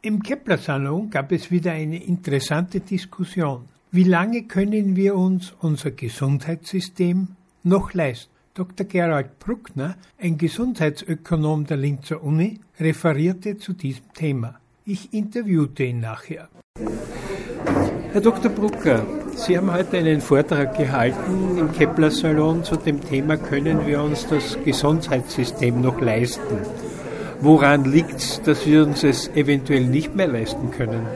Im Kepler-Salon gab es wieder eine interessante Diskussion. Wie lange können wir uns unser Gesundheitssystem noch leisten? Dr. Gerald Bruckner, ein Gesundheitsökonom der Linzer Uni, referierte zu diesem Thema. Ich interviewte ihn nachher. Herr Dr. Bruckner, Sie haben heute einen Vortrag gehalten im Kepler-Salon zu dem Thema, können wir uns das Gesundheitssystem noch leisten? Woran liegt es, dass wir uns es eventuell nicht mehr leisten können?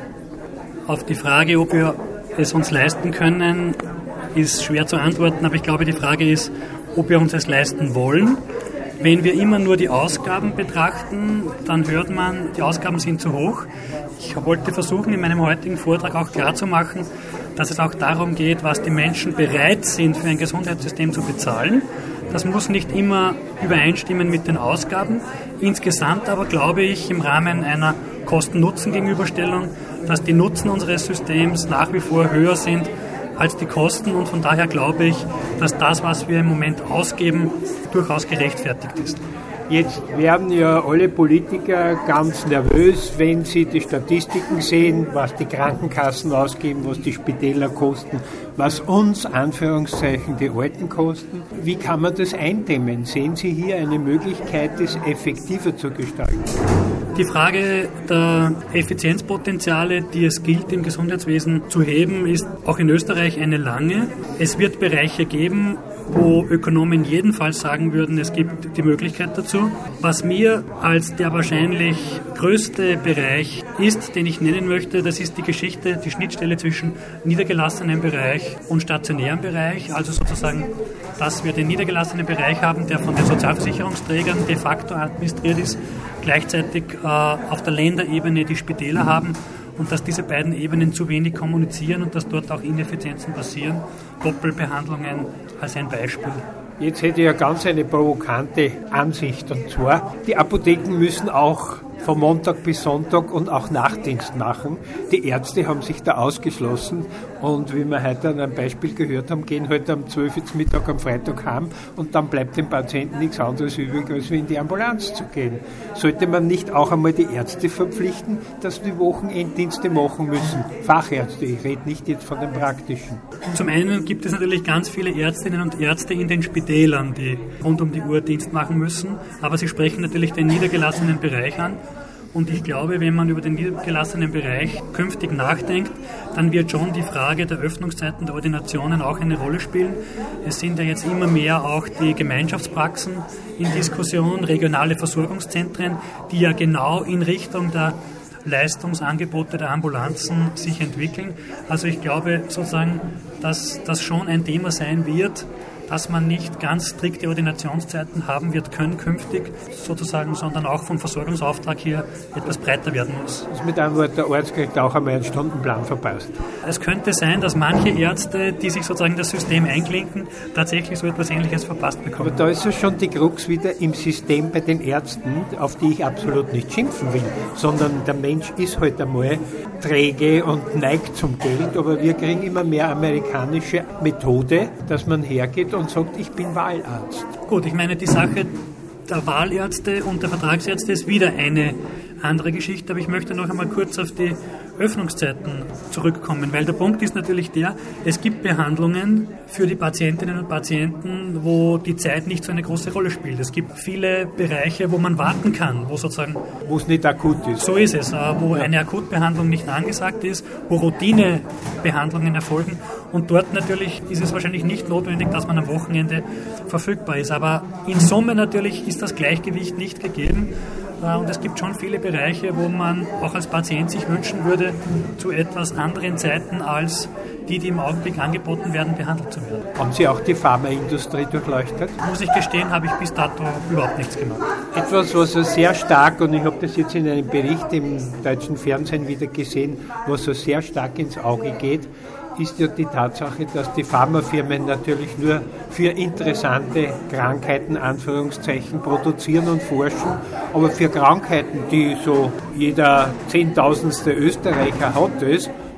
Auf die Frage, ob wir es uns leisten können, ist schwer zu antworten, aber ich glaube, die Frage ist, ob wir uns es leisten wollen. Wenn wir immer nur die Ausgaben betrachten, dann hört man, die Ausgaben sind zu hoch. Ich wollte versuchen, in meinem heutigen Vortrag auch klarzumachen, dass es auch darum geht, was die Menschen bereit sind, für ein Gesundheitssystem zu bezahlen. Das muss nicht immer übereinstimmen mit den Ausgaben. Insgesamt aber glaube ich im Rahmen einer Kosten-Nutzen-Gegenüberstellung, dass die Nutzen unseres Systems nach wie vor höher sind als die Kosten und von daher glaube ich, dass das, was wir im Moment ausgeben, durchaus gerechtfertigt ist. Jetzt werden ja alle Politiker ganz nervös, wenn sie die Statistiken sehen, was die Krankenkassen ausgeben, was die Spitäler kosten, was uns, Anführungszeichen, die Alten kosten. Wie kann man das eindämmen? Sehen Sie hier eine Möglichkeit, das effektiver zu gestalten? Die Frage der Effizienzpotenziale, die es gilt, im Gesundheitswesen zu heben, ist auch in Österreich eine lange. Es wird Bereiche geben, wo Ökonomen jedenfalls sagen würden, es gibt die Möglichkeit dazu. Was mir als der wahrscheinlich größte Bereich ist, den ich nennen möchte, das ist die Geschichte, die Schnittstelle zwischen niedergelassenem Bereich und stationärem Bereich. Also sozusagen, dass wir den niedergelassenen Bereich haben, der von den Sozialversicherungsträgern de facto administriert ist, gleichzeitig auf der Länderebene die Spitäler haben und dass diese beiden Ebenen zu wenig kommunizieren und dass dort auch Ineffizienzen passieren. Doppelbehandlungen als ein Beispiel. Jetzt hätte ich ja ganz eine provokante Ansicht, und zwar, die Apotheken müssen auch von Montag bis Sonntag und auch Nachtdienst machen. Die Ärzte haben sich da ausgeschlossen und wie wir heute an einem Beispiel gehört haben, gehen heute um 12 Uhr Mittag am Freitag heim und dann bleibt dem Patienten nichts anderes übrig, als in die Ambulanz zu gehen. Sollte man nicht auch einmal die Ärzte verpflichten, dass die Wochenenddienste machen müssen? Fachärzte, ich rede nicht jetzt von den praktischen. Zum einen gibt es natürlich ganz viele Ärztinnen und Ärzte in den Spitälern, die rund um die Uhr Dienst machen müssen, aber sie sprechen natürlich den niedergelassenen Bereich an. Und ich glaube, wenn man über den niedergelassenen Bereich künftig nachdenkt, dann wird schon die Frage der Öffnungszeiten der Ordinationen auch eine Rolle spielen. Es sind ja jetzt immer mehr auch die Gemeinschaftspraxen in Diskussion, regionale Versorgungszentren, die ja genau in Richtung der Leistungsangebote der Ambulanzen sich entwickeln. Also ich glaube sozusagen, dass das schon ein Thema sein wird, dass man nicht ganz strikte Ordinationszeiten haben wird können künftig sozusagen, sondern auch vom Versorgungsauftrag hier etwas breiter werden muss. Das mit einem Wort, der Arzt kriegt auch einmal einen Stundenplan verpasst. Es könnte sein, dass manche Ärzte, die sich sozusagen in das System einklinken, tatsächlich so etwas Ähnliches verpasst bekommen. Aber da ist ja schon die Krux wieder im System bei den Ärzten, auf die ich absolut nicht schimpfen will, sondern der Mensch ist halt einmal träge und neigt zum Geld, aber wir kriegen immer mehr amerikanische Methode, dass man hergeht und sagt, ich bin Wahlarzt. Gut, ich meine, die Sache der Wahlärzte und der Vertragsärzte ist wieder eine andere Geschichte, aber ich möchte noch einmal kurz auf die Öffnungszeiten zurückkommen, weil der Punkt ist natürlich der, es gibt Behandlungen für die Patientinnen und Patienten, wo die Zeit nicht so eine große Rolle spielt. Es gibt viele Bereiche, wo man warten kann, wo sozusagen... Wo es nicht akut ist. So ist es, wo eine Akutbehandlung nicht angesagt ist, wo Routinebehandlungen erfolgen und dort natürlich ist es wahrscheinlich nicht notwendig, dass man am Wochenende verfügbar ist. Aber in Summe natürlich ist das Gleichgewicht nicht gegeben. Und es gibt schon viele Bereiche, wo man auch als Patient sich wünschen würde, zu etwas anderen Zeiten als die im Augenblick angeboten werden, behandelt zu werden. Haben Sie auch die Pharmaindustrie durchleuchtet? Muss ich gestehen, habe ich bis dato überhaupt nichts gemacht. Etwas, was so sehr stark, und ich habe das jetzt in einem Bericht im deutschen Fernsehen wieder gesehen, was so sehr stark ins Auge geht, ist ja die Tatsache, dass die Pharmafirmen natürlich nur für interessante Krankheiten, Anführungszeichen, produzieren und forschen, aber für Krankheiten, die so jeder Zehntausendste Österreicher hat,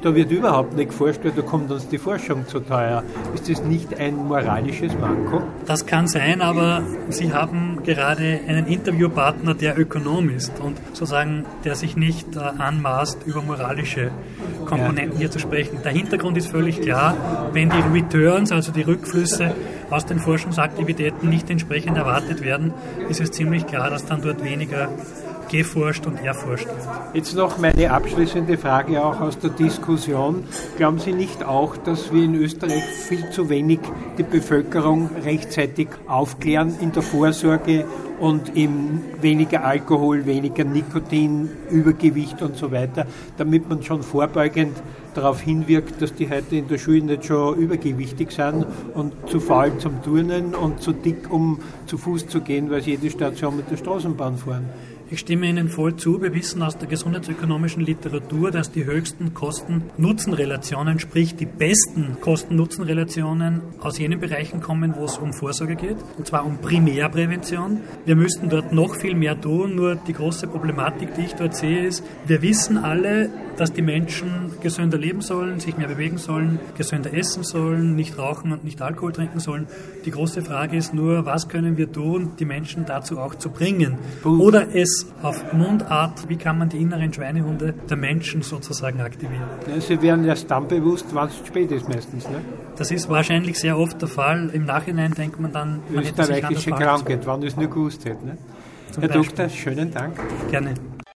da wird überhaupt nicht geforscht, weil da kommt uns die Forschung zu teuer. Ist das nicht ein moralisches Manko? Das kann sein, aber Sie haben gerade einen Interviewpartner, der Ökonom ist und sozusagen, der sich nicht anmaßt, über moralische Komponenten hier zu sprechen. Der Hintergrund ist völlig klar. Wenn die Returns, also die Rückflüsse aus den Forschungsaktivitäten nicht entsprechend erwartet werden, ist es ziemlich klar, dass dann dort weniger geforscht und erforscht wird. Jetzt noch meine abschließende Frage auch aus der Diskussion. Glauben Sie nicht auch, dass wir in Österreich viel zu wenig die Bevölkerung rechtzeitig aufklären in der Vorsorge und im weniger Alkohol, weniger Nikotin, Übergewicht und so weiter, damit man schon vorbeugend darauf hinwirkt, dass die heute in der Schule nicht schon übergewichtig sind und zu faul zum Turnen und zu dick, um zu Fuß zu gehen, weil sie jede Station mit der Straßenbahn fahren? Ich stimme Ihnen voll zu. Wir wissen aus der gesundheitsökonomischen Literatur, dass die höchsten Kosten-Nutzen-Relationen, sprich die besten Kosten-Nutzen-Relationen aus jenen Bereichen kommen, wo es um Vorsorge geht, und zwar um Primärprävention. Wir müssten dort noch viel mehr tun, nur die große Problematik, die ich dort sehe, ist, wir wissen alle, dass die Menschen gesünder leben sollen, sich mehr bewegen sollen, gesünder essen sollen, nicht rauchen und nicht Alkohol trinken sollen. Die große Frage ist nur, was können wir tun, die Menschen dazu auch zu bringen? Oder es auf Mundart, wie kann man die inneren Schweinehunde der Menschen sozusagen aktivieren? Ja, sie werden erst dann bewusst, wann es zu spät ist meistens. Ne? Das ist wahrscheinlich sehr oft der Fall. Im Nachhinein denkt man dann, man hätte sich anders österreichische Krankheit, wann es nur gewusst hätte. Ne? Herr Doktor, schönen Dank. Gerne.